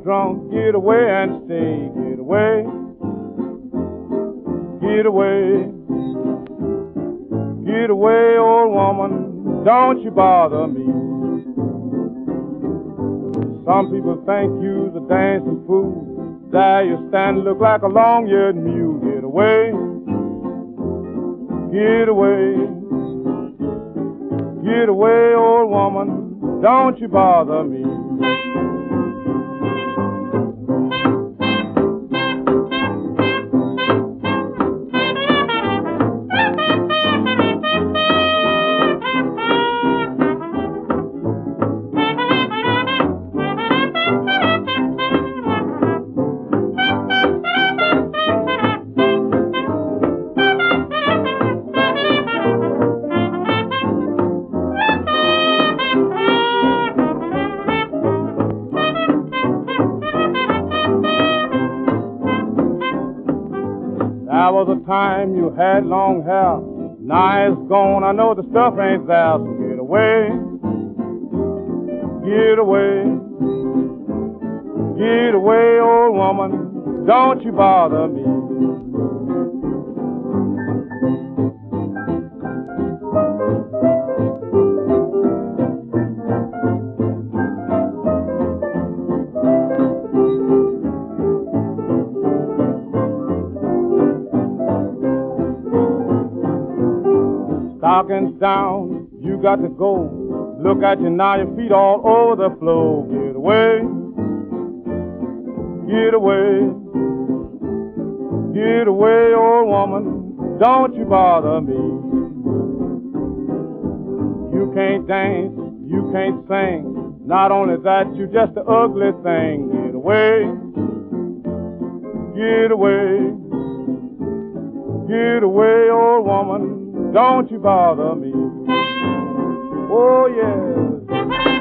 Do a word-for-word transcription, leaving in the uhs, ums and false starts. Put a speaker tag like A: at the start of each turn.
A: drunk. Get away and stay. Get away. Get away. Get away, old woman. Don't you bother me. Some people think you's a dancing fool. There you stand, look like a long-eared mule. Get away. Get away. Get away, old woman. Don't you bother me. There was a time you had long hair. Now it's gone. I know the stuff ain't there. So get away. Get away. Get away, old woman. Don't you bother me. Stockings down, you got to go. Look at you now, your feet all over the floor. Get away. Get away. Get away, old woman. Don't you bother me. You can't dance, you can't sing. Not only that, you just an ugly thing. Get away. Get away. Get away, old woman. Don't you bother me. Oh, yes.